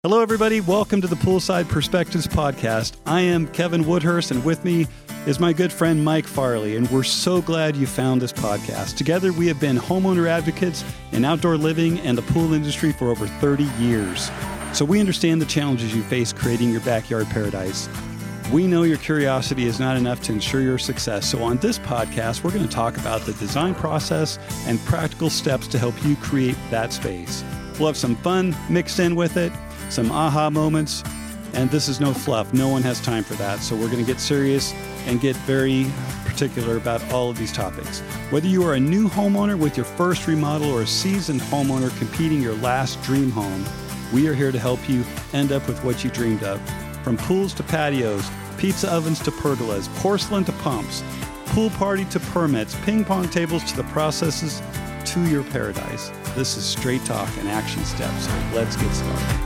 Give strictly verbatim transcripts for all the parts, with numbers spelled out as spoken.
Hello, everybody. Welcome to the Poolside Perspectives podcast. I am Kevin Woodhurst, and with me is my good friend Mike Farley, and we're so glad you found this podcast. Together, we have been homeowner advocates in outdoor living and the pool industry for over thirty years. So we understand the challenges you face creating your backyard paradise. We know your curiosity is not enough to ensure your success. So on this podcast, we're going to talk about the design process and practical steps to help you create that space. We'll have some fun mixed in with it, some aha moments, and this is no fluff. No one has time for that. So we're going to get serious and get very particular about all of these topics. Whether you are a new homeowner with your first remodel or a seasoned homeowner competing your last dream home, we are here to help you end up with what you dreamed of. From pools to patios, pizza ovens to pergolas, porcelain to pumps, pool party to permits, ping pong tables to the processes to your paradise. This is straight talk and action steps. So let's get started.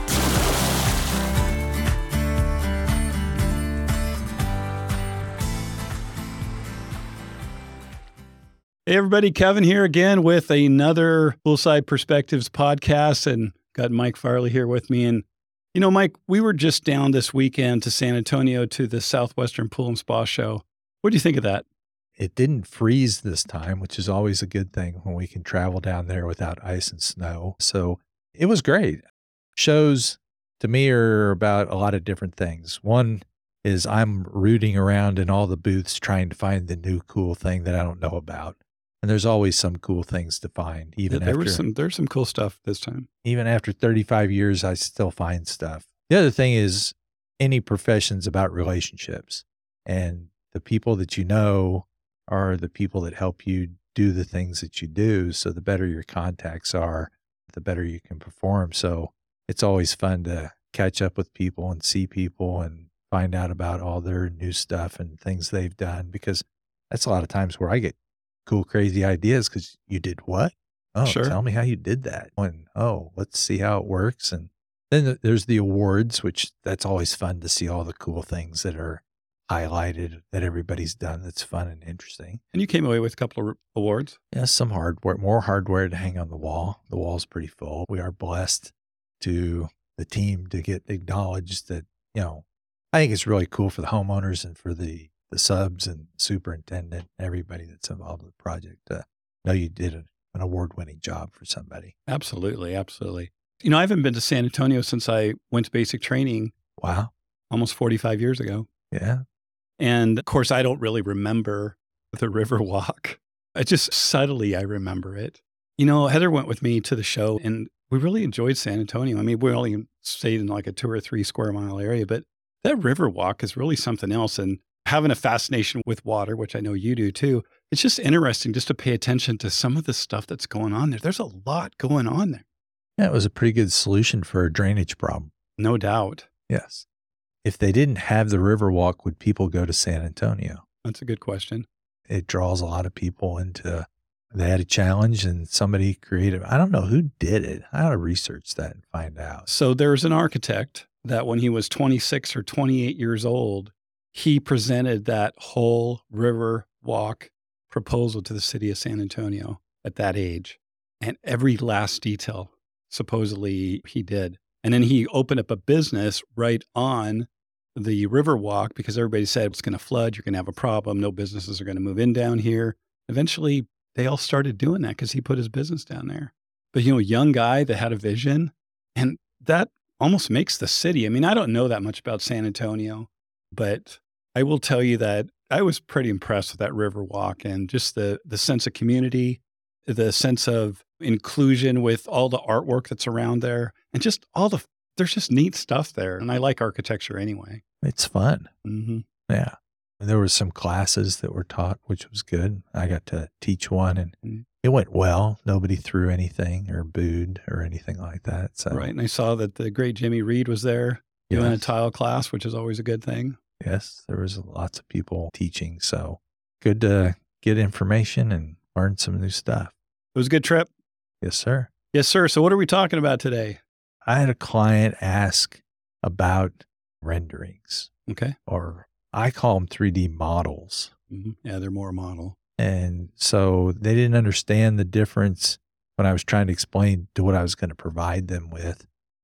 Hey everybody, Kevin here again with another Poolside Perspectives podcast, and got Mike Farley here with me. And you know, Mike, we were just down this weekend to San Antonio to the Southwestern Pool and Spa Show. What do you think of that? It didn't freeze this time, which is always a good thing when we can travel down there without ice and snow. So it was great. Shows to me are about a lot of different things. One is I'm rooting around in all the booths trying to find the new cool thing that I don't know about. And there's always some cool things to find. Even there after, was some, there's some cool stuff this time. Even after thirty-five years, I still find stuff. The other thing is any profession's about relationships. And the people that you know are the people that help you do the things that you do. So the better your contacts are, the better you can perform. So it's always fun to catch up with people and see people and find out about all their new stuff and things they've done, because that's a lot of times where I get cool, crazy ideas because you did what? Oh, sure. Tell me how you did that. And, oh, let's see how it works. And then there's the awards, which that's always fun to see all the cool things that are highlighted that everybody's done. That's fun and interesting. And you came away with a couple of awards. Yeah, some hardware, more hardware to hang on the wall. The wall's pretty full. We are blessed to the team to get acknowledged that, you know, I think it's really cool for the homeowners and for the the subs and superintendent, everybody that's involved in the project. Uh, know you did a, an award-winning job for somebody. Absolutely, absolutely. You know, I haven't been to San Antonio since I went to basic training. Wow. Almost forty-five years ago. Yeah. And of course, I don't really remember the Riverwalk. I just subtly, I remember it. You know, Heather went with me to the show and we really enjoyed San Antonio. I mean, we only stayed in like a two or three square mile area, but that Riverwalk is really something else. And having a fascination with water, which I know you do too, it's just interesting just to pay attention to some of the stuff that's going on there. There's a lot going on there. Yeah, it was a pretty good solution for a drainage problem. No doubt. Yes. If they didn't have the Riverwalk, would people go to San Antonio? That's a good question. It draws a lot of people into, they had a challenge and somebody created, I don't know who did it. I ought to research that and find out. So there's an architect that when he was twenty-six or twenty-eight years old, he presented that whole river walk proposal to the city of San Antonio at that age. And every last detail, supposedly he did. And then he opened up a business right on the river walk because everybody said it's going to flood. You're going to have a problem. No businesses are going to move in down here. Eventually, they all started doing that because he put his business down there. But, you know, a young guy that had a vision, and that almost makes the city. I mean, I don't know that much about San Antonio, but I will tell you that I was pretty impressed with that river walk and just the the sense of community, the sense of inclusion with all the artwork that's around there, and just all the, there's just neat stuff there. And I like architecture anyway. It's fun. Mm-hmm. Yeah. There were some classes that were taught, which was good. I got to teach one and mm-hmm. it went well. Nobody threw anything or booed or anything like that. So. Right. And I saw that the great Jimmy Reed was there doing yes. a tile class, which is always a good thing. Yes, there was lots of people teaching. So good to get information and learn some new stuff. It was a good trip. Yes, sir. Yes, sir. So what are we talking about today? I had a client ask about renderings. Okay. Or I call them three D models. Mm-hmm. Yeah, they're more model. And so they didn't understand the difference when I was trying to explain to what I was going to provide them with.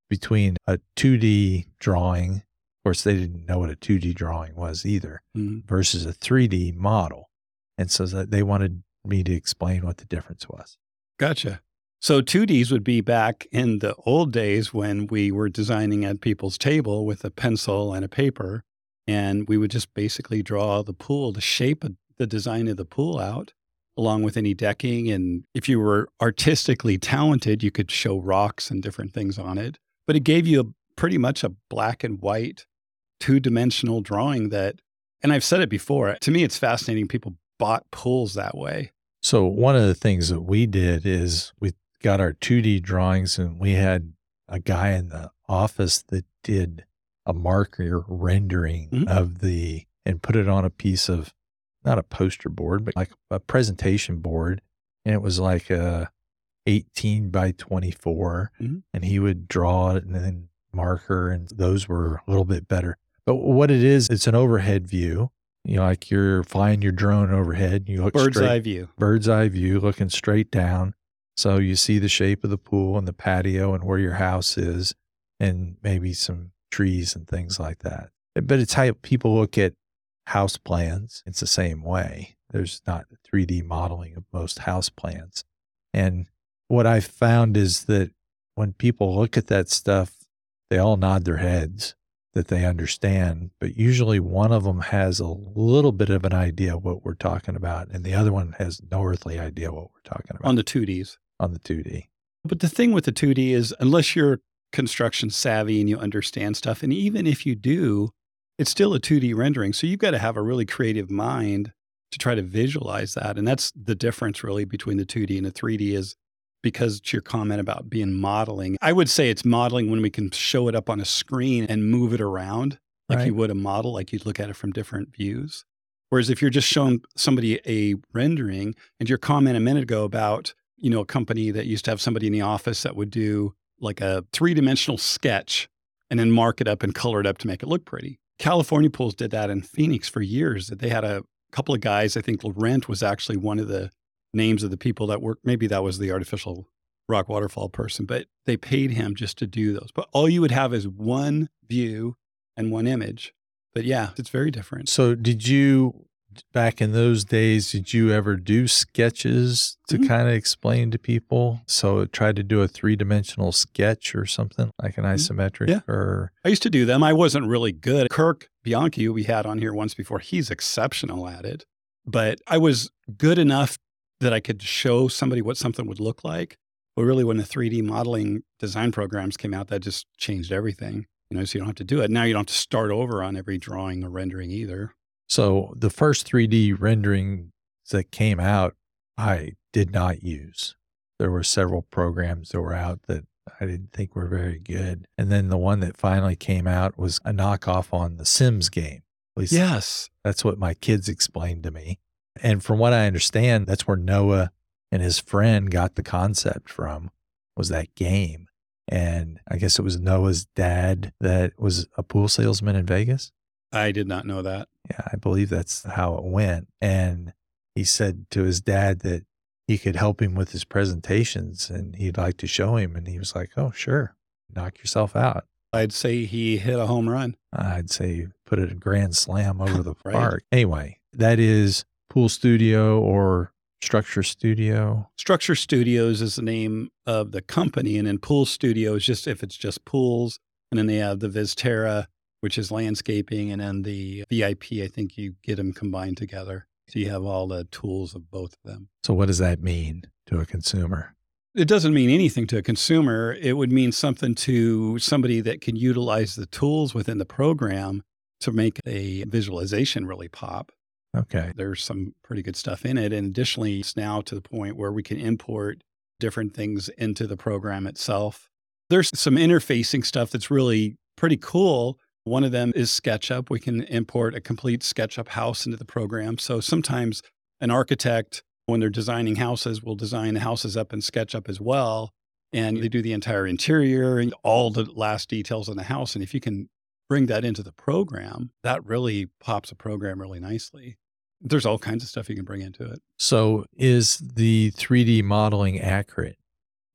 between a two D drawing. Of course, they didn't know what a two D drawing was either, Mm. versus a three D model. And so that they wanted me to explain what the difference was. Gotcha. So two Ds would be back in the old days when we were designing at people's table with a pencil and a paper, and we would just basically draw the pool, the shape of the design of the pool out, along with any decking. And if you were artistically talented, you could show rocks and different things on it. But it gave you a, pretty much a black and white, two-dimensional drawing that, and I've said it before, to me it's fascinating people bought pools that way. So one of the things that we did is we got our two D drawings, and we had a guy in the office that did a marker rendering Mhm. of the, and put it on a piece of, not a poster board, but like a presentation board. And it was like a eighteen by twenty-four, Mhm. and he would draw it and then marker, and those were a little bit better. But what it is, it's an overhead view. You know, like you're flying your drone overhead, you look Bird's straight, eye view. bird's eye view, looking straight down. So you see the shape of the pool and the patio and where your house is, and maybe some trees and things like that. But it's how people look at house plans. It's the same way. There's not three D modeling of most house plans. And what I found is that when people look at that stuff, they all nod their heads that they understand, but usually one of them has a little bit of an idea what we're talking about, and the other one has no earthly idea what we're talking about On the two Ds. on the two D. But the thing with the two D is, unless you're construction savvy and you understand stuff, and even if you do, it's still a two D rendering. So you've got to have a really creative mind to try to visualize that. And that's the difference really between the two D and the three D, is because to your comment about being modeling, I would say it's modeling when we can show it up on a screen and move it around like Right. you would a model, like you'd look at it from different views. Whereas if you're just showing somebody a rendering, and your comment a minute ago about, you know, a company that used to have somebody in the office that would do like a three-dimensional sketch and then mark it up and color it up to make it look pretty. California Pools did that in Phoenix for years. That they had a couple of guys, I think Laurent was actually one of the names of the people that worked. Maybe that was the artificial rock waterfall person, but they paid him just to do those. But all you would have is one view and one image. But yeah, it's very different. So did you, back in those days, did you ever do sketches to Mhm. kind of explain to people? So try to do a three-dimensional sketch or something, like an isometric? Yeah. Or I used to do them. I wasn't really good. Kirk Bianchi, who we had on here once before, he's exceptional at it. But I was good enough that I could show somebody what something would look like. But really, when the three D modeling design programs came out, that just changed everything. You know, so you don't have to do it. Now you don't have to start over on every drawing or rendering either. So the first three D renderings that came out, I did not use. There were several programs that were out that I didn't think were very good. And then the one that finally came out was a knockoff on the Sims game. At least Yes. that's what my kids explained to me. And from what I understand, that's where Noah and his friend got the concept from, was that game. And I guess it was Noah's dad that was a pool salesman in Vegas. I did not know that. Yeah, I believe that's how it went. And he said to his dad that he could help him with his presentations and he'd like to show him. And he was like, oh, sure, knock yourself out. I'd say he hit a home run. I'd say put it a grand slam over the Right. park. Anyway, that is Pool Studio or Structure Studio. Structure Studios is the name of the company. And then Pool Studio is just if it's just pools. And then they have the Vizterra, which is landscaping. And then the V I P, I think you get them combined together. So you have all the tools of both of them. So what does that mean to a consumer? It doesn't mean anything to a consumer. It would mean something to somebody that can utilize the tools within the program to make a visualization really pop. Okay. There's some pretty good stuff in it. And additionally, it's now to the point where we can import different things into the program itself. There's some interfacing stuff that's really pretty cool. One of them is SketchUp. We can import a complete SketchUp house into the program. So sometimes an architect, when they're designing houses, will design the houses up in SketchUp as well. And they do the entire interior and all the last details on the house. And if you can bring that into the program, that really pops a program really nicely. There's all kinds of stuff you can bring into it. So is the three D modeling accurate?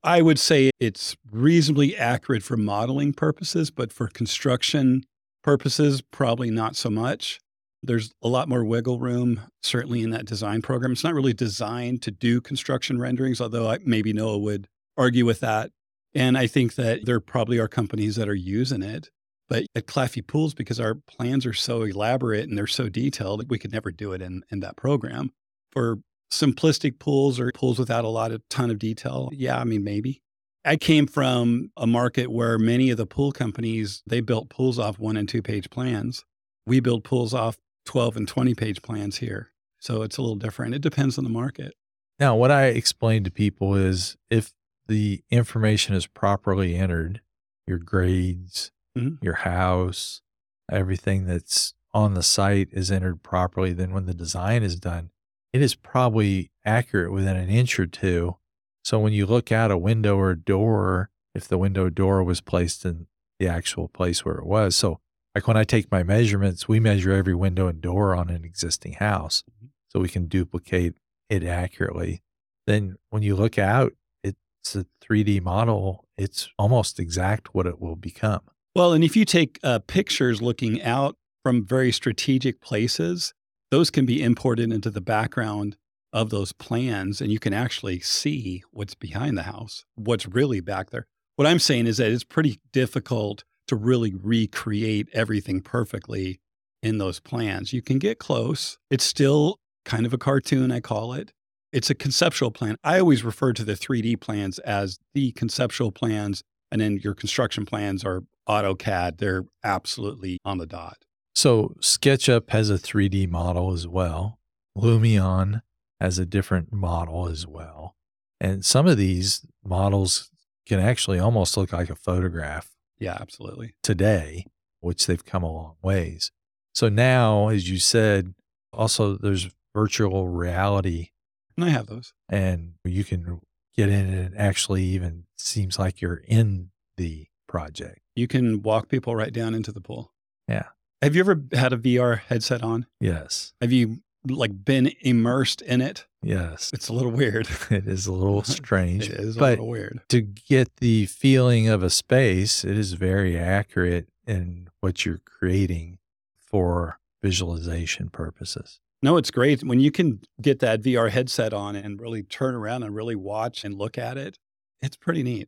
I would say it's reasonably accurate for modeling purposes, but for construction purposes, probably not so much. There's a lot more wiggle room, certainly in that design program. It's not really designed to do construction renderings, although I, maybe Noah would argue with that. And I think that there probably are companies that are using it. But at Claffey Pools, because our plans are so elaborate and they're so detailed, we could never do it in, in that program. For simplistic pools or pools without a lot of ton of detail, yeah, I mean, maybe. I came from a market where many of the pool companies, they built pools off one and two page plans. We build pools off twelve and twenty page plans here. So it's a little different. It depends on the market. Now, what I explain to people is if the information is properly entered, your grades, mm-hmm. your house, everything that's on the site is entered properly, then when the design is done, it is probably accurate within an inch or two. So when you look out a window or a door, if the window or door was placed in the actual place where it was. So like when I take my measurements, we measure every window and door on an existing house so we can duplicate it accurately. Then when you look out, it's a three D model. It's almost exact what it will become. Well, and if you take uh, pictures looking out from very strategic places, those can be imported into the background of those plans, and you can actually see what's behind the house, what's really back there. What I'm saying is that it's pretty difficult to really recreate everything perfectly in those plans. You can get close. It's still kind of a cartoon, I call it. It's a conceptual plan. I always refer to the three D plans as the conceptual plans, and then your construction plans are AutoCAD. They're absolutely on the dot. So SketchUp has a three D model as well. Lumion has a different model as well. And some of these models can actually almost look like a photograph. Yeah, absolutely. Today, which they've come a long ways. So now, as you said, also there's virtual reality. And I have those. And you can get in and it actually even seems like you're in the project. You can walk people right down into the pool. Yeah. Have you ever had a V R headset on? Yes. Have you like been immersed in it? Yes. It's a little weird. It is a little strange. It is a but little weird. To get the feeling of a space, it is very accurate in what you're creating for visualization purposes. No, it's great. When you can get that V R headset on and really turn around and really watch and look at it, it's pretty neat.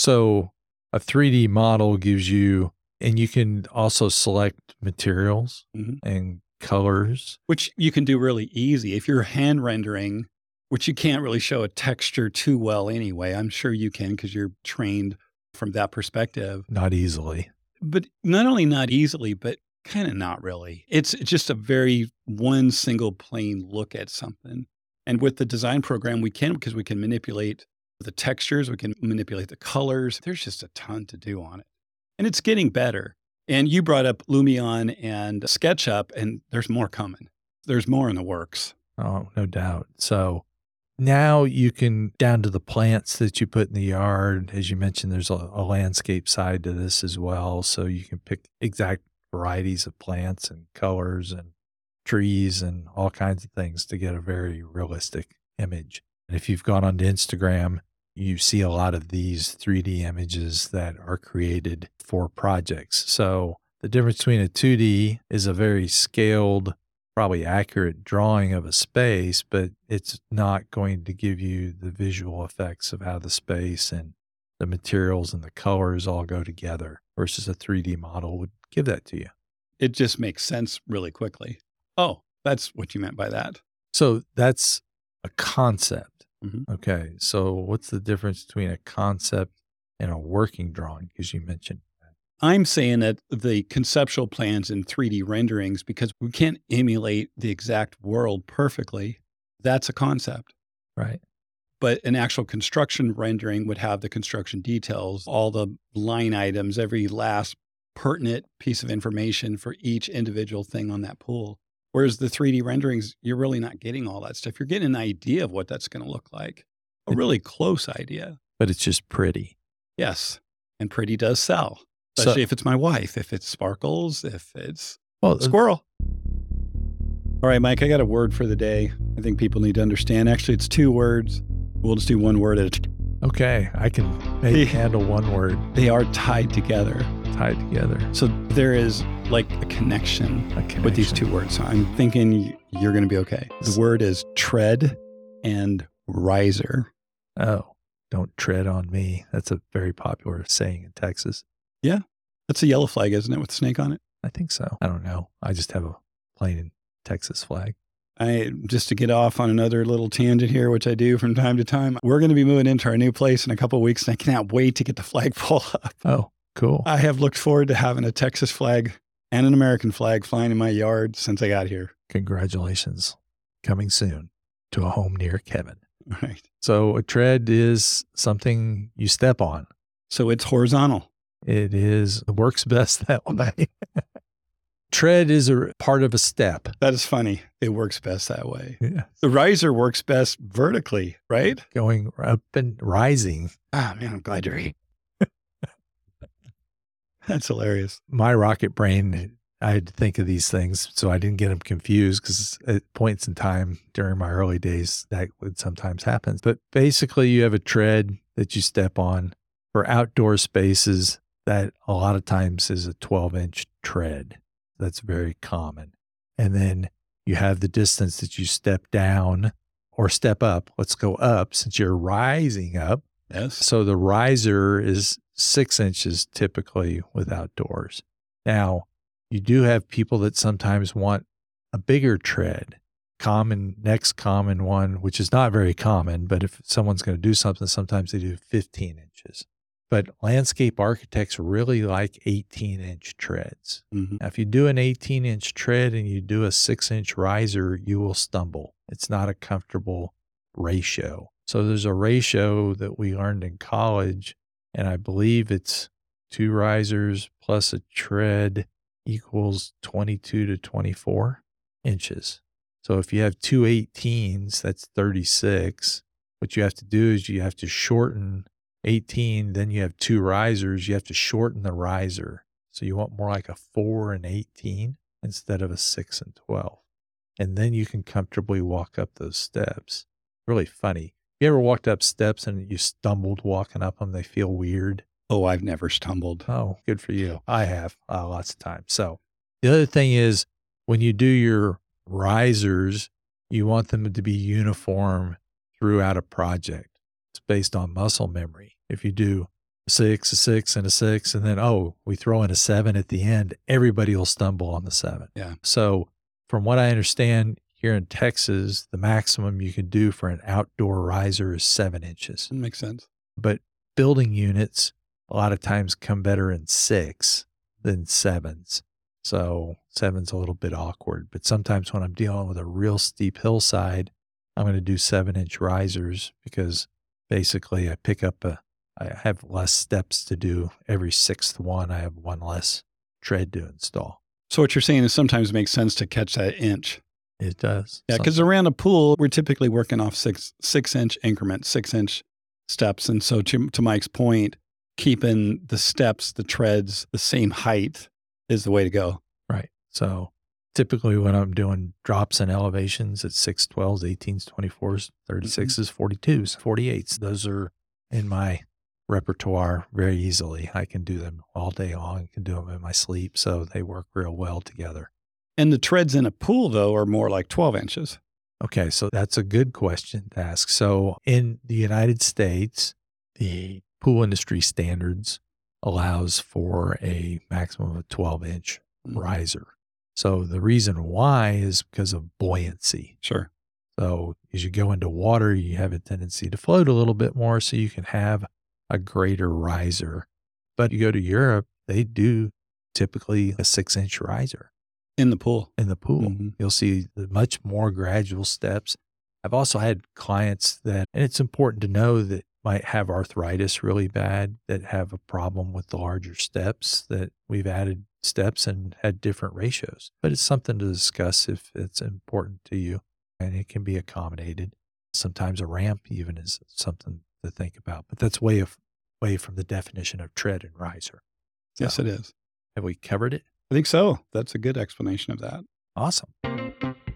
So a three D model gives you, and you can also select materials mm-hmm. and colors. Which you can do really easy. If you're hand rendering, which you can't really show a texture too well anyway, I'm sure you can because you're trained from that perspective. Not easily. But not only not easily, but kind of not really. It's just a very one single plane look at something. And with the design program, we can, because we can manipulate the textures, we can manipulate the colors. There's just a ton to do on it. And it's getting better. And you brought up Lumion and SketchUp, and there's more coming. There's more in the works. Oh, no doubt. So now you can, down to the plants that you put in the yard, as you mentioned, there's a, a landscape side to this as well. So you can pick exact varieties of plants and colors and trees and all kinds of things to get a very realistic image. And if you've gone onto Instagram, you see a lot of these three D images that are created for projects. So the difference between a two D is a very scaled, probably accurate drawing of a space, but it's not going to give you the visual effects of how the space and the materials and the colors all go together, versus a three D model would give that to you. It just makes sense really quickly. Oh, that's what you meant by that. So that's a concept. Mm-hmm. Okay. So what's the difference between a concept and a working drawing? Because you mentioned that. I'm saying that the conceptual plans in three D renderings, because we can't emulate the exact world perfectly, that's a concept. Right. But an actual construction rendering would have the construction details, all the line items, every last pertinent piece of information for each individual thing on that pool. Whereas the three D renderings, you're really not getting all that stuff. You're getting an idea of what that's going to look like, a really close idea. But it's just pretty. Yes. And pretty does sell, especially So- if it's my wife, if it's sparkles, if it's Well, a squirrel. All right, Mike, I got a word for the day. I think people need to understand. Actually, it's two words. We'll just do one word at a time. Okay. I can maybe handle one word. They are tied together. Tied together. So there is like a connection, A connection. with these two words. So I'm thinking you're going to be okay. The word is tread and riser. Oh, don't tread on me. That's a very popular saying in Texas. Yeah. That's a yellow flag, isn't it, with a snake on it? I think so. I don't know. I just have a plain Texas flag. I just to get off on another little tangent here, which I do from time to time. We're going to be moving into our new place in a couple of weeks, and I cannot wait to get the flagpole up. Oh, cool. I have looked forward to having a Texas flag and an American flag flying in my yard since I got here. Congratulations. Coming soon to a home near Kevin. Right. So a tread is something you step on. So it's horizontal. It is, it works best that way. Tread is a part of a step. That is funny. It works best that way. Yeah. The riser works best vertically, right? Going up and rising. Ah, man, I'm glad you're here. That's hilarious. My rocket brain, I had to think of these things so I didn't get them confused because at points in time during my early days, that would sometimes happen. But basically, you have a tread that you step on for outdoor spaces that a lot of times is a twelve inch tread. That's very common. And then you have the distance that you step down or step up. Let's go up since you're rising up. Yes. So the riser is six inches typically with outdoors. Now, you do have people that sometimes want a bigger tread. Common, next common one, which is not very common, but if someone's going to do something, sometimes they do fifteen inches. But landscape architects really like eighteen inch treads. Mm-hmm. Now, if you do an eighteen inch tread and you do a six inch riser, you will stumble. It's not a comfortable ratio. So there's a ratio that we learned in college, and I believe it's two risers plus a tread equals twenty-two to twenty-four inches. So if you have two eighteens, that's thirty-six. What you have to do is you have to shorten eighteen, then you have two risers, you have to shorten the riser. So you want more like a four and eighteen instead of a six and twelve. And then you can comfortably walk up those steps. Really funny. You ever walked up steps and you stumbled walking up them? They feel weird. Oh, I've never stumbled. Oh, good for you. I have uh, lots of times. So the other thing is when you do your risers, you want them to be uniform throughout a project. It's based on muscle memory. If you do a six, a six, and a six, and then, oh, we throw in a seven at the end, everybody will stumble on the seven. Yeah. So from what I understand, here in Texas, the maximum you can do for an outdoor riser is seven inches. That makes sense. But building units a lot of times come better in six than sevens. So seven's a little bit awkward. But sometimes when I'm dealing with a real steep hillside, I'm going to do seven inch risers because basically I pick up a, I have less steps to do. Every sixth one, I have one less tread to install. So what you're saying is sometimes it makes sense to catch that inch. It does. Yeah, because around a pool, we're typically working off six six inch increments, six inch steps. And so to, to Mike's point, keeping the steps, the treads, the same height is the way to go. Right. So typically when I'm doing drops and elevations at six twelves, eighteens, twenty-fours, thirty-sixes, forty-twos, forty-eights, those are in my repertoire very easily. I can do them all day long. I can do them in my sleep. So they work real well together. And the treads in a pool, though, are more like twelve inches. Okay, so that's a good question to ask. So in the United States, the pool industry standards allows for a maximum of twelve inch Mm-hmm. riser. So the reason why is because of buoyancy. Sure. So as you go into water, you have a tendency to float a little bit more so you can have a greater riser. But you go to Europe, they do typically a six inch riser. In the pool. In the pool, Mm-hmm. you'll see the much more gradual steps. I've also had clients that, and it's important to know that might have arthritis really bad, that have a problem with the larger steps, that we've added steps and had different ratios. But it's something to discuss if it's important to you, and it can be accommodated. Sometimes a ramp even is something to think about, but that's way of, way from the definition of tread and riser. So, Yes, it is. have we covered it? I think so. That's a good explanation of that. Awesome.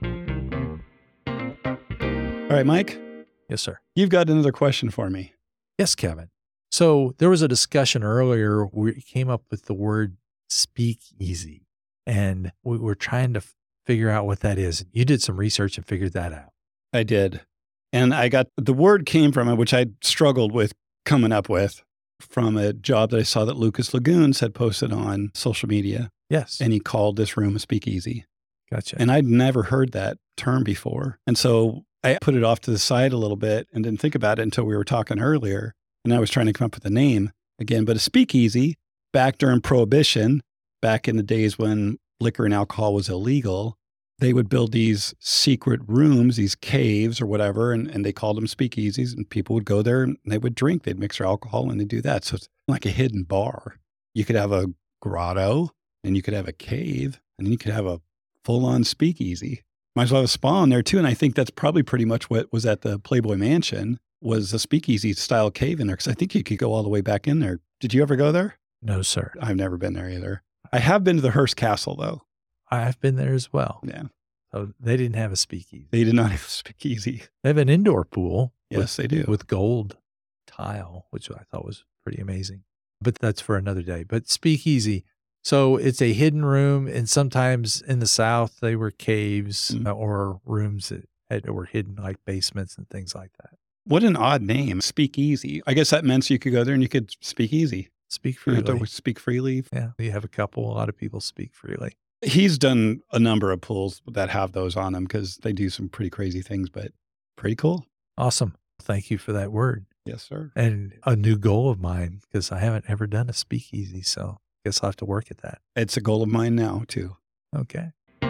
All right, Mike, Yes, sir. you've got another question for me. Yes, Kevin. So there was a discussion earlier where we came up with the word speakeasy, and we were trying to f- figure out what that is. You did some research and figured that out. I did. And I got, the word came from it, which I struggled with coming up with, from a job that I saw that Lucas Lagoons had posted on social media. Yes. And he called this room a speakeasy. Gotcha. And I'd never heard that term before. And so I put it off to the side a little bit and didn't think about it until we were talking earlier. And I was trying to come up with a name again, but a speakeasy back during Prohibition, back in the days when liquor and alcohol was illegal, they would build these secret rooms, these caves or whatever, and, and they called them speakeasies, and people would go there and they would drink. They'd mix their alcohol and they'd do that. So it's like a hidden bar. You could have a grotto and you could have a cave and then you could have a full-on speakeasy. Might as well have a spa in there too. And I think that's probably pretty much what was at the Playboy Mansion, was a speakeasy style cave in there. Cause I think you could go all the way back in there. Did you ever go there? No, sir. I've never been there either. I have been to the Hearst Castle though. I've been there as well. Yeah. So they didn't have a speakeasy. They did not have a speakeasy. They have an indoor pool. Yes, with, they do. With gold tile, which I thought was pretty amazing. But that's for another day. But speakeasy. So it's a hidden room. And sometimes in the South, they were caves Mm. uh, or rooms that had, were hidden, like basements and things like that. What an odd name, speakeasy. I guess that meant you could go there and you could speak easy. Speak You freely. have to speak freely. Yeah. You have a couple, a lot of people speak freely. He's done a number of pools that have those on them because they do some pretty crazy things, but pretty cool. Awesome. Thank you for that word. Yes, sir. And a new goal of mine, because I haven't ever done a speakeasy. So I guess I'll have to work at that. It's a goal of mine now too. Okay.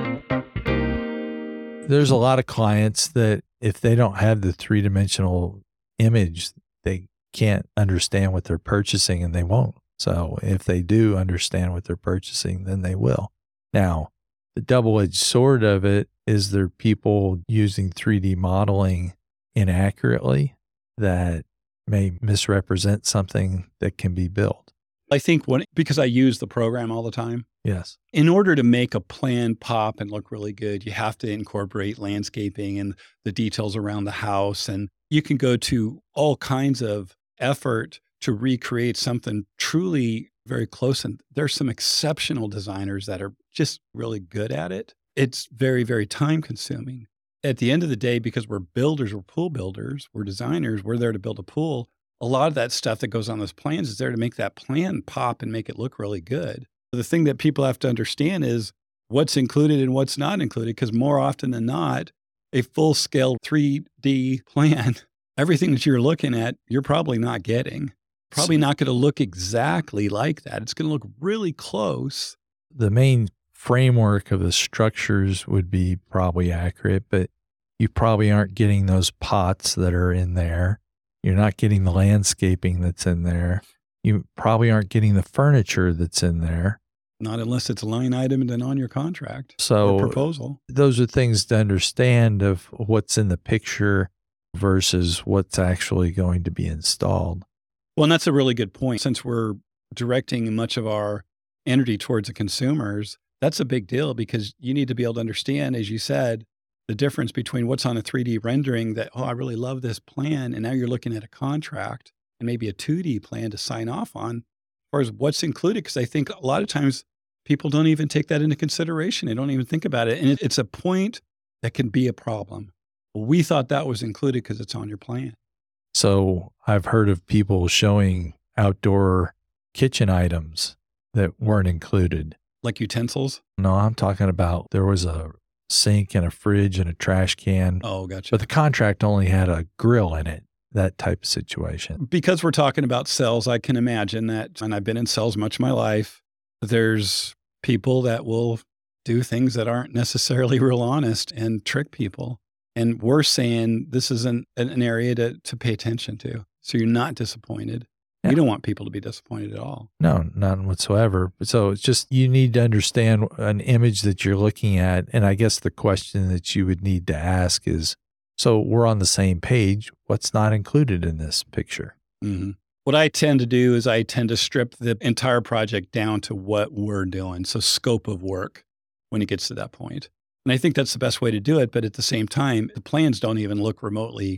There's a lot of clients that if they don't have the three-dimensional image, they can't understand what they're purchasing and they won't. So if they do understand what they're purchasing, then they will. Now, the double-edged sword of it is there are people using three D modeling inaccurately that may misrepresent something that can be built. I think when, because I use the program all the time, Yes. in order to make a plan pop and look really good, you have to incorporate landscaping and the details around the house. And you can go to all kinds of effort to recreate something truly very close. And there's some exceptional designers that are just really good at it. It's very, very time consuming. At the end of the day, because we're builders, we're pool builders, we're designers, we're there to build a pool. A lot of that stuff that goes on those plans is there to make that plan pop and make it look really good. The thing that people have to understand is what's included and what's not included, because more often than not, a full-scale three D plan, everything that you're looking at, you're probably not getting. Probably not going to look exactly like that. It's going to look really close. The main framework of the structures would be probably accurate, but you probably aren't getting those pots that are in there. You're not getting the landscaping that's in there. You probably aren't getting the furniture that's in there. Not unless it's a line item and then on your contract So or proposal. Those are things to understand of what's in the picture versus what's actually going to be installed. Well, and that's a really good point. Since we're directing much of our energy towards the consumers, that's a big deal because you need to be able to understand, as you said, the difference between what's on a three D rendering that, oh, I really love this plan. And now you're looking at a contract and maybe a two D plan to sign off on, as far as what's included. Because I think a lot of times people don't even take that into consideration. They don't even think about it. And it, it's a point that can be a problem. We thought that was included because it's on your plan. So I've heard of people showing outdoor kitchen items that weren't included. Like utensils? No, I'm talking about there was a sink and a fridge and a trash can. Oh, gotcha. But the contract only had a grill in it, that type of situation. Because we're talking about sales, I can imagine that, and I've been in sales much of my life, there's people that will do things that aren't necessarily real honest and trick people. And we're saying this is an, an area to, to pay attention to. So you're not disappointed. Yeah. You don't want people to be disappointed at all. No, none whatsoever. So it's just you need to understand an image that you're looking at. And I guess the question that you would need to ask is, so we're on the same page. What's not included in this picture? Mm-hmm. What I tend to do is I tend to strip the entire project down to what we're doing. So scope of work when it gets to that point. And I think that's the best way to do it. But at the same time, the plans don't even look remotely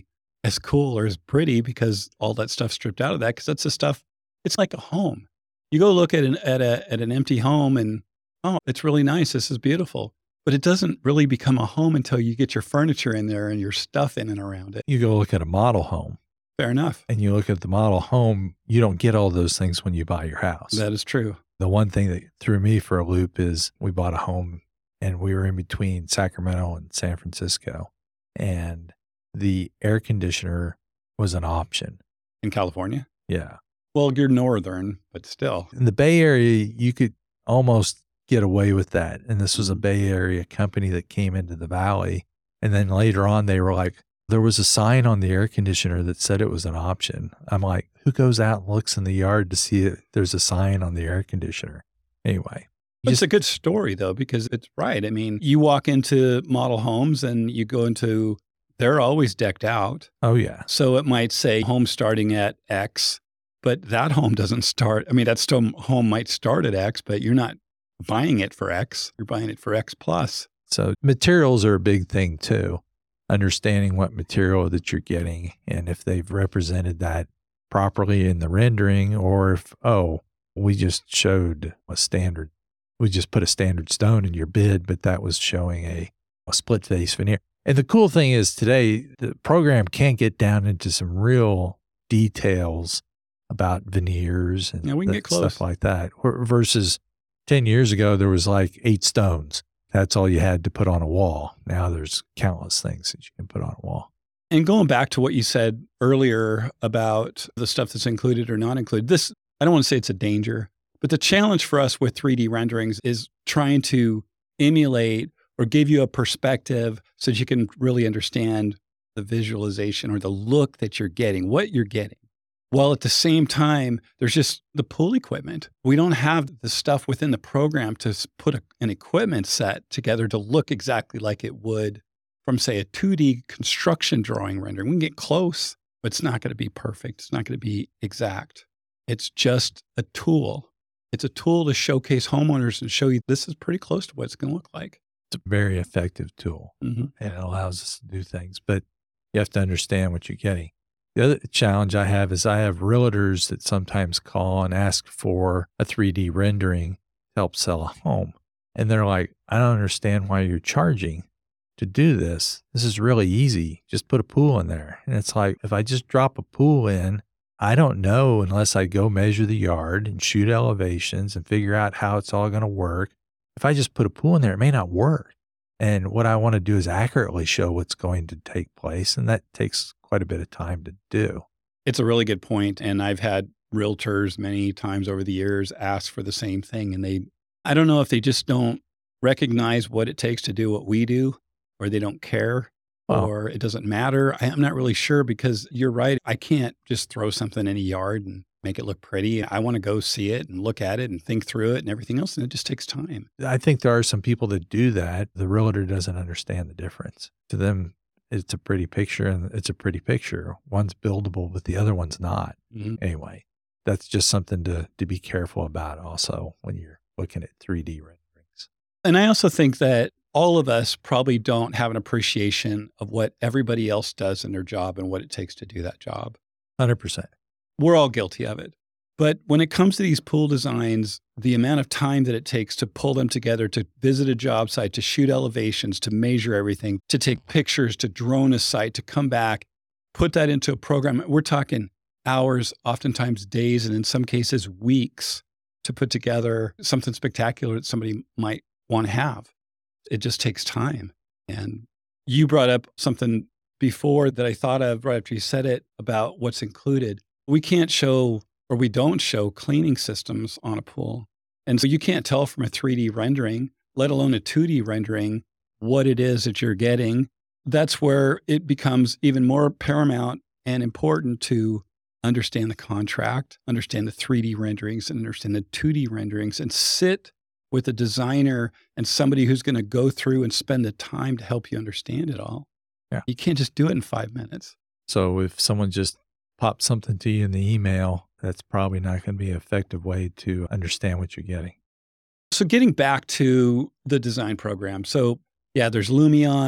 as cool or as pretty because all that stuff stripped out of that, because that's the stuff, it's like a home. You go look at an, at, a, at an empty home and, oh, it's really nice. This is beautiful. But it doesn't really become a home until you get your furniture in there and your stuff in and around it. You go look at a model home. Fair enough. And you look at the model home, you don't get all those things when you buy your house. That is true. The one thing that threw me for a loop is we bought a home and we were in between Sacramento and San Francisco. And the air conditioner was an option. In California? Yeah. Well, you're northern, but still. In the Bay Area, you could almost get away with that. And this was a Bay Area company that came into the valley. And then later on, they were like, there was a sign on the air conditioner that said it was an option. I'm like, who goes out and looks in the yard to see it? There's a sign on the air conditioner. Anyway. But it's a good story, though, because it's right. I mean, you walk into model homes and you go into, they're always decked out. Oh, yeah. So it might say home starting at X, but that home doesn't start. I mean, that still home might start at X, but you're not buying it for X. You're buying it for X plus. So materials are a big thing, too. Understanding what material that you're getting and if they've represented that properly in the rendering, or if, oh, we just showed a standard, we just put a standard stone in your bid, but that was showing a, a split face veneer. And the cool thing is today, the program can get down into some real details about veneers and yeah, we can the, get close. Stuff like that. Versus ten years ago, there was like eight stones. That's all you had to put on a wall. Now there's countless things that you can put on a wall. And going back to what you said earlier about the stuff that's included or not included, this, I don't want to say it's a danger, but the challenge for us with three D renderings is trying to emulate or give you a perspective so that you can really understand the visualization or the look that you're getting, what you're getting. While at the same time, there's just the pool equipment. We don't have the stuff within the program to put a, an equipment set together to look exactly like it would from, say, a two D construction drawing rendering. We can get close, but it's not going to be perfect. It's not going to be exact. It's just a tool. It's a tool to showcase homeowners and show you this is pretty close to what it's going to look like. It's a very effective tool, mm-hmm. and it allows us to do things, but you have to understand what you're getting. The other challenge I have is I have realtors that sometimes call and ask for a three D rendering to help sell a home. And they're like, I don't understand why you're charging to do this. This is really easy. Just put a pool in there. And it's like, if I just drop a pool in, I don't know unless I go measure the yard and shoot elevations and figure out how it's all going to work. If I just put a pool in there, it may not work. And what I want to do is accurately show what's going to take place. And that takes quite a bit of time to do. It's a really good point. And I've had realtors many times over the years ask for the same thing. And they, I don't know if they just don't recognize what it takes to do what we do, or they don't care, oh. or it doesn't matter. I, I'm not really sure, because you're right. I can't just throw something in a yard and make it look pretty. I want to go see it and look at it and think through it and everything else. And it just takes time. I think there are some people that do that. The realtor doesn't understand the difference. To them, it's a pretty picture and it's a pretty picture. One's buildable, but the other one's not. Mm-hmm. Anyway, that's just something to, to be careful about also when you're looking at three D renderings. And I also think that all of us probably don't have an appreciation of what everybody else does in their job and what it takes to do that job. one hundred percent. We're all guilty of it. But when it comes to these pool designs, the amount of time that it takes to pull them together, to visit a job site, to shoot elevations, to measure everything, to take pictures, to drone a site, to come back, put that into a program. We're talking hours, oftentimes days, and in some cases weeks to put together something spectacular that somebody might want to have. It just takes time. And you brought up something before that I thought of right after you said it about what's included. We can't show, or we don't show, cleaning systems on a pool. And so you can't tell from a three D rendering, let alone a two D rendering, what it is that you're getting. That's where it becomes even more paramount and important to understand the contract, understand the three D renderings, and understand the two D renderings, and sit with a designer and somebody who's going to go through and spend the time to help you understand it all. Yeah. You can't just do it in five minutes. So if someone just pop something to you in the email, that's probably not going to be an effective way to understand what you're getting. So getting back to the design program. So yeah, there's Lumion,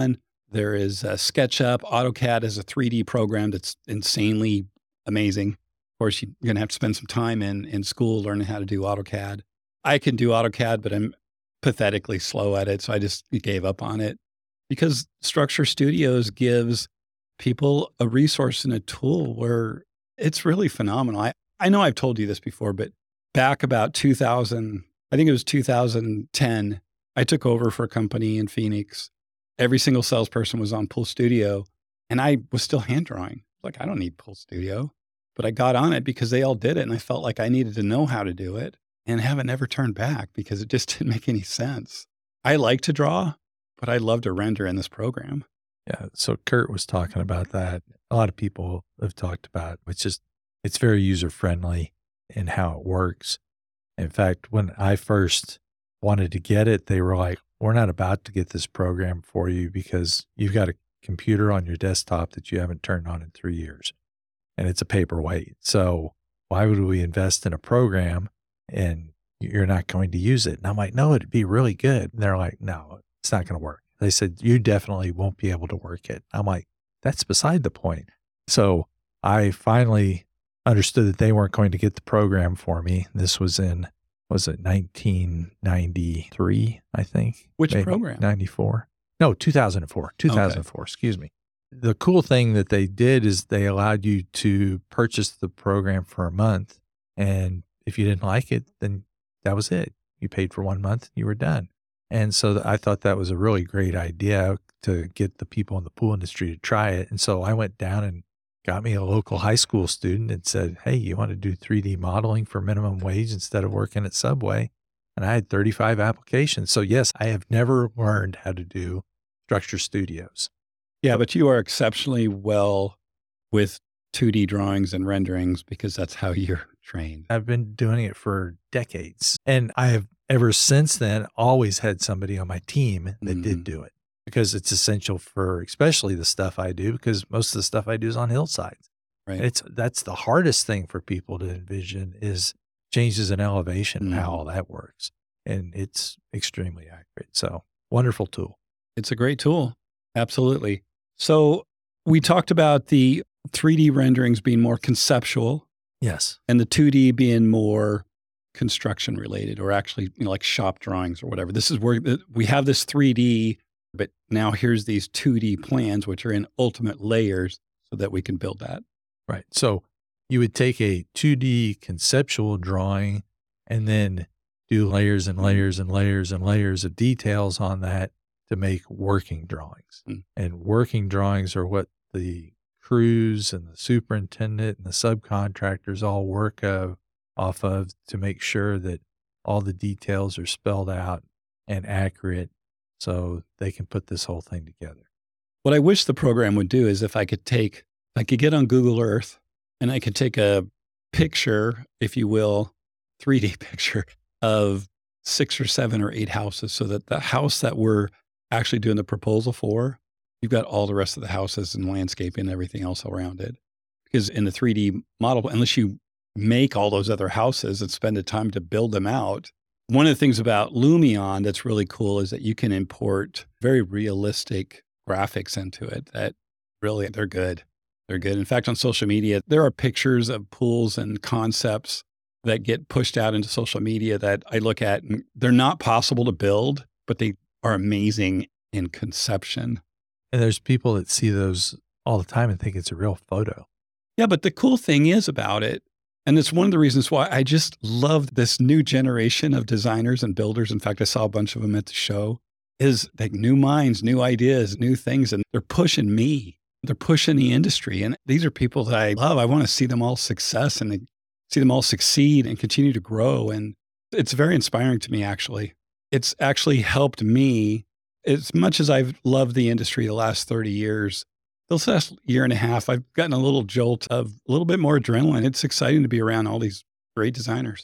There is uh, SketchUp. AutoCAD is a three D program that's insanely amazing. Of course, you're going to have to spend some time in, in school learning how to do AutoCAD. I can do AutoCAD, but I'm pathetically slow at it. So I just gave up on it because Structure Studios gives people a resource and a tool where it's really phenomenal. I, I know I've told you this before, but back about two thousand, I think it was two thousand ten, I took over for a company in Phoenix. Every single salesperson was on Pool Studio, and I was still hand drawing. Like, I don't need Pool Studio, but I got on it because they all did it, and I felt like I needed to know how to do it, and haven't ever turned back because it just didn't make any sense. I like to draw, but I love to render in this program. Yeah. So Kurt was talking about that. A lot of people have talked about it's just, it's very user friendly in how it works. In fact, when I first wanted to get it, they were like, we're not about to get this program for you because you've got a computer on your desktop that you haven't turned on in three years and it's a paperweight. So why would we invest in a program and you're not going to use it? And I'm like, no, it'd be really good. And they're like, no, it's not going to work. They said, you definitely won't be able to work it. I'm like, that's beside the point. So I finally understood that they weren't going to get the program for me. This was in, was it nineteen ninety-three, I think? Which Maybe program? ninety-four. No, two thousand four. two thousand four, okay. Excuse me. The cool thing that they did is they allowed you to purchase the program for a month. And if you didn't like it, then that was it. You paid for one month, you were done. And so I thought that was a really great idea to get the people in the pool industry to try it. And so I went down and got me a local high school student and said, hey, you want to do three D modeling for minimum wage instead of working at Subway? And I had thirty-five applications. So yes, I have never learned how to do Structure Studios. Yeah, but you are exceptionally well with two D drawings and renderings because that's how you're trained. I've been doing it for decades. And I have ever since then always had somebody on my team that mm-hmm. did do it because it's essential for especially the stuff I do, because most of the stuff I do is on hillsides. Right. It's that's the hardest thing for people to envision is changes in elevation mm-hmm. and how all that works. And it's extremely accurate. So wonderful tool. It's a great tool. Absolutely. So we talked about the three D renderings being more conceptual. Yes. And the two D being more construction related, or actually, you know, like shop drawings or whatever. This is where we have this three D, but now here's these two D plans, which are in ultimate layers so that we can build that. Right. So you would take a two D conceptual drawing and then do layers and layers and layers and layers of details on that to make working drawings. Mm. And working drawings are what the crews and the superintendent and the subcontractors all work of, off of to make sure that all the details are spelled out and accurate so they can put this whole thing together. What I wish the program would do is if I could take, I could get on Google Earth and I could take a picture, if you will, three D picture of six or seven or eight houses so that the house that we're actually doing the proposal for, you've got all the rest of the houses and landscaping and everything else around it. Because in the three D model, unless you make all those other houses and spend the time to build them out. One of the things about Lumion that's really cool is that you can import very realistic graphics into it that really, they're good. They're good. In fact, on social media, there are pictures of pools and concepts that get pushed out into social media that I look at and they're not possible to build, but they are amazing in conception. And there's people that see those all the time and think it's a real photo. Yeah, but the cool thing is about it, and it's one of the reasons why I just love this new generation of designers and builders. In fact, I saw a bunch of them at the show, is like new minds, new ideas, new things. And they're pushing me. They're pushing the industry. And these are people that I love. I want to see them all success and see them all succeed and continue to grow. And it's very inspiring to me, actually. It's actually helped me as much as I've loved the industry the last thirty years. This last year and a half, I've gotten a little jolt of a little bit more adrenaline. It's exciting to be around all these great designers.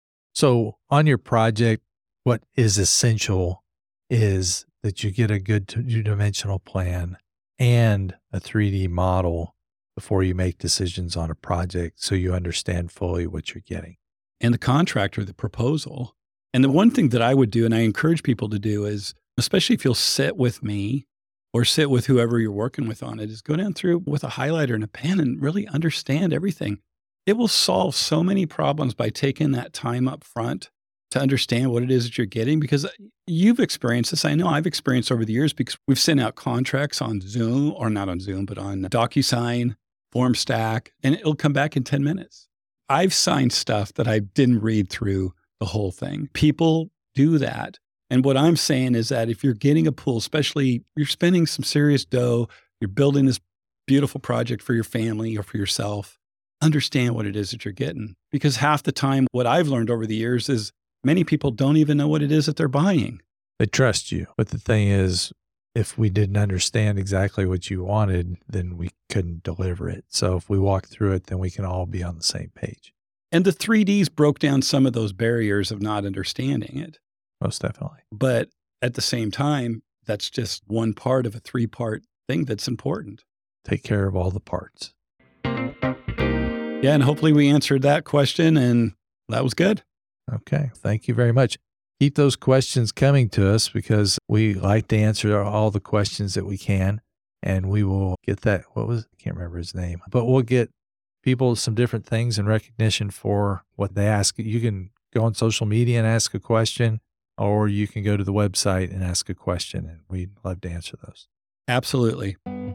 So on your project, what is essential is that you get a good two-dimensional plan and a three D model before you make decisions on a project so you understand fully what you're getting. And the contractor, the proposal. And the one thing that I would do, and I encourage people to do is, especially if you'll sit with me or sit with whoever you're working with on it, is go down through with a highlighter and a pen and really understand everything. It will solve so many problems by taking that time up front to understand what it is that you're getting, because you've experienced this. I know I've experienced over the years, because we've sent out contracts on Zoom, or not on Zoom, but on DocuSign, FormStack, and it'll come back in ten minutes. I've signed stuff that I didn't read through the whole thing. People do that. And what I'm saying is that if you're getting a pool, especially you're spending some serious dough, you're building this beautiful project for your family or for yourself, understand what it is that you're getting. Because half the time, what I've learned over the years is many people don't even know what it is that they're buying. They trust you. But the thing is, if we didn't understand exactly what you wanted, then we couldn't deliver it. So if we walk through it, then we can all be on the same page. And the three Ds broke down some of those barriers of not understanding it. Most definitely. But at the same time, that's just one part of a three-part thing that's important. Take care of all the parts. Yeah, and hopefully we answered that question, and that was good. Okay. Thank you very much. Keep those questions coming to us, because we like to answer all the questions that we can, and we will get that. What was, I can't remember his name, but we'll get people some different things in recognition for what they ask. You can go on social media and ask a question, or you can go to the website and ask a question, and we'd love to answer those. Absolutely.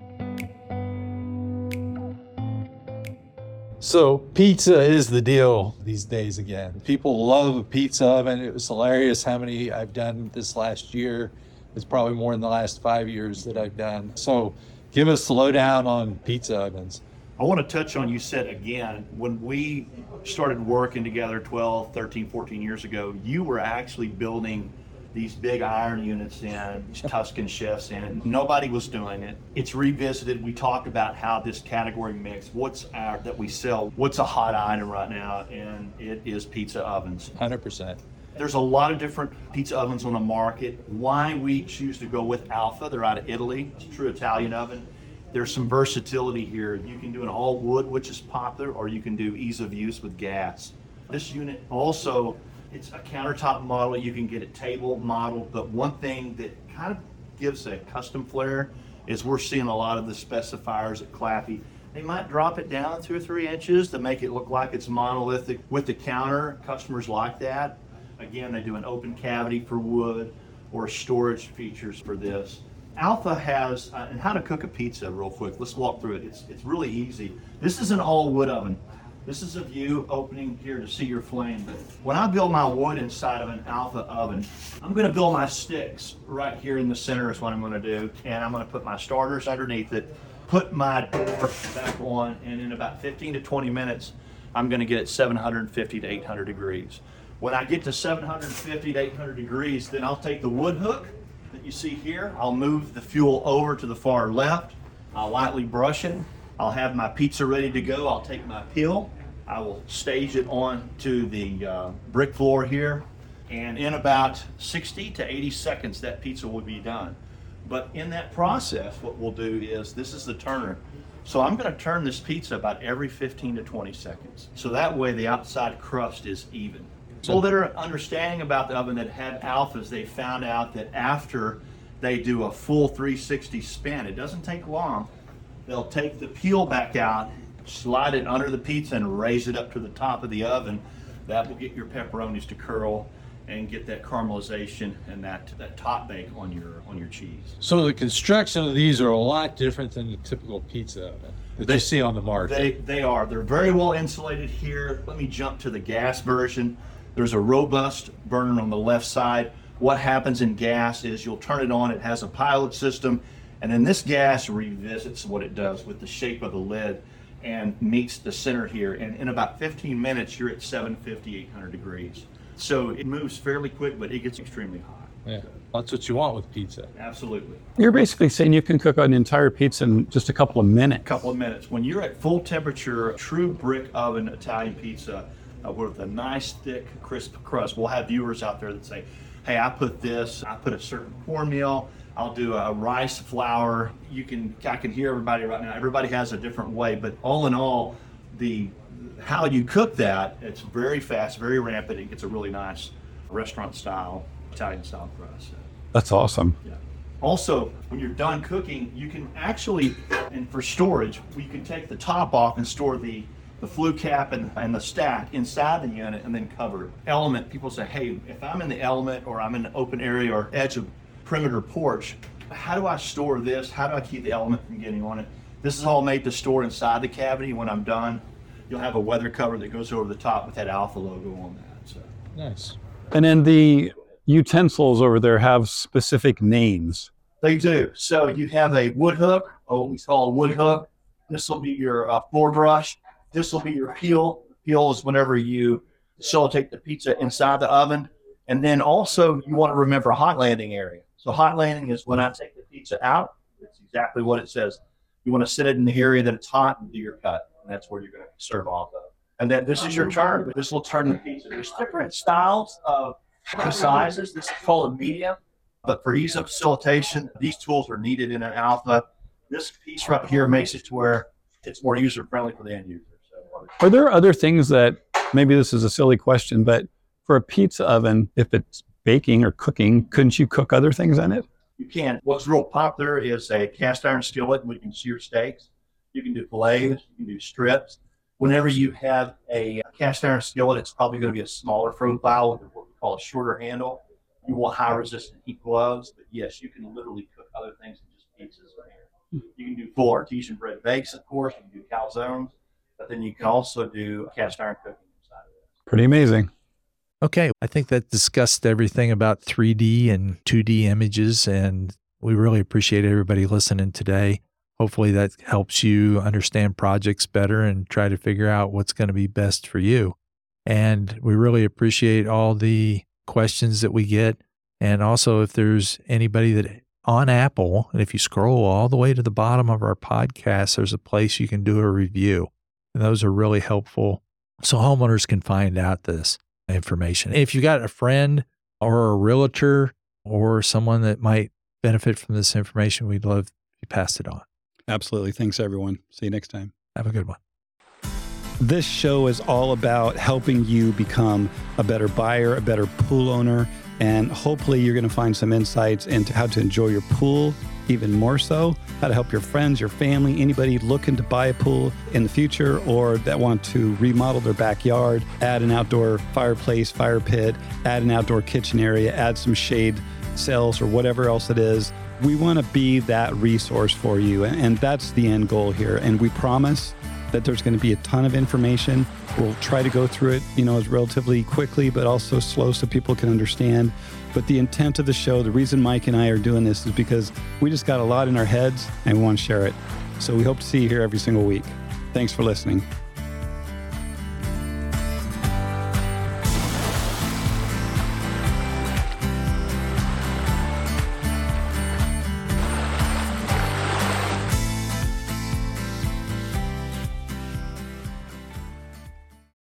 So pizza is the deal these days again. People love a pizza oven. It was hilarious how many I've done this last year. It's probably more in the last five years that I've done. So give us the lowdown on pizza ovens. I want to touch on, you said again, when we started working together twelve, thirteen, fourteen years ago, you were actually building these big iron units in, Tuscan chefs in. Nobody was doing it. It's revisited. We talked about how this category mix, what's our, that we sell, what's a hot item right now, and it is pizza ovens. one hundred percent. There's a lot of different pizza ovens on the market. Why we choose to go with Alpha, they're out of Italy. It's a true Italian oven. There's some versatility here. You can do an all wood, which is popular, or you can do ease of use with gas. This unit also, it's a countertop model. You can get a table model, but one thing that kind of gives a custom flair is we're seeing a lot of the specifiers at Claffey. They might drop it down two or three inches to make it look like it's monolithic with the counter. Customers like that. Again, they do an open cavity for wood or storage features for this. Alpha has, uh, and how to cook a pizza real quick. Let's walk through it. It's, it's really easy. This is an all wood oven. This is a view opening here to see your flame. But when I build my wood inside of an Alpha oven, I'm gonna build my sticks right here in the center is what I'm gonna do. And I'm gonna put my starters underneath it, put my door back on, and in about fifteen to twenty minutes, I'm gonna get it seven hundred fifty to eight hundred degrees. When I get to seven hundred fifty to eight hundred degrees, then I'll take the wood hook that you see here, I'll move the fuel over to the far left, I'll lightly brush it, I'll have my pizza ready to go, I'll take my peel, I will stage it onto the uh, brick floor here, and in about sixty to eighty seconds that pizza will be done. But in that process, what we'll do is, this is the turner. So I'm gonna turn this pizza about every fifteen to twenty seconds. So that way the outside crust is even. People that are understanding about the oven that had Alphas, they found out that after they do a full three sixty spin, it doesn't take long, they'll take the peel back out, slide it under the pizza and raise it up to the top of the oven. That will get your pepperonis to curl and get that caramelization and that, that top bake on your on your cheese. So the construction of these are a lot different than the typical pizza oven that They- you see on the market. They, they are. They're very well insulated here. Let me jump to the gas version. There's a robust burner on the left side. What happens in gas is you'll turn it on, it has a pilot system, and then this gas revisits what it does with the shape of the lid and meets the center here. And in about fifteen minutes, you're at seven fifty, eight hundred degrees. So it moves fairly quick, but it gets extremely hot. Yeah, that's what you want with pizza. Absolutely. You're basically saying you can cook an entire pizza in just a couple of minutes. Couple of minutes. When you're at full temperature, true brick oven Italian pizza uh, with a nice thick crisp crust, we'll have viewers out there that say, hey, I put this, I put a certain cornmeal, I'll do a rice flour. You can, I can hear everybody right now, everybody has a different way, but all in all, the how you cook that, it's very fast, very rampant. It gets a really nice restaurant style, Italian style crust. That's awesome. Yeah. Also, when you're done cooking, you can actually, and for storage, you can take the top off and store the, the flue cap and, and the stack inside the unit and then cover it. Element, people say, hey, if I'm in the element or I'm in an open area or edge of perimeter porch, how do I store this? How do I keep the element from getting on it? This is all made to store inside the cavity. When I'm done, you'll have a weather cover that goes over the top with that Alpha logo on that. So Nice. And then the utensils over there have specific names. They do. So you have a wood hook, or what we call a wood hook. This will be your uh, floor brush. This will be your peel. Peel is whenever you facilitate the pizza inside the oven. And then also you want to remember hot landing area. So hot landing is when I take the pizza out. It's exactly what it says. You want to sit it in the area that it's hot and do your cut. And that's where you're going to serve off of. And then this is your turn. This will turn the pizza. There's different styles of the sizes. This is called a medium. But for ease of facilitation, these tools are needed in an Alpha. This piece right here makes it to where it's more user-friendly for the end user. So, Are there other things that, maybe this is a silly question, but for a pizza oven, if it's baking or cooking, couldn't you cook other things in it? you can. What's real popular is a cast iron skillet where you can sear steaks. You can do fillets, you can do strips. Whenever you have a cast iron skillet, it's probably going to be a smaller profile with what we call a shorter handle. You want high resistant heat gloves, but yes, you can literally cook other things than just pizzas right here. You can do full artesian bread bakes, of course. You can do calzones, but then you can also do cast iron cooking inside of it. Pretty amazing. Okay, I think that discussed everything about three D and two D images, and we really appreciate everybody listening today. Hopefully that helps you understand projects better and try to figure out what's going to be best for you. And we really appreciate all the questions that we get. And also, if there's anybody that on Apple, and if you scroll all the way to the bottom of our podcast, there's a place you can do a review. And those are really helpful so homeowners can find out this information. If you got a friend or a realtor or someone that might benefit from this information, we'd love if you pass it on. Absolutely. Thanks, everyone. See you next time. Have a good one. This show is all about helping you become a better buyer, a better pool owner, and hopefully you're going to find some insights into how to enjoy your pool even more so, how to help your friends, your family, anybody looking to buy a pool in the future or that want to remodel their backyard, add an outdoor fireplace, fire pit, add an outdoor kitchen area, add some shade cells or whatever else it is. We want to be that resource for you, and that's the end goal here. And we promise that there's going to be a ton of information. We'll try to go through it, you know, as relatively quickly, but also slow so people can understand. But the intent of the show, the reason Mike and I are doing this is because we just got a lot in our heads and we want to share it. So we hope to see you here every single week. Thanks for listening.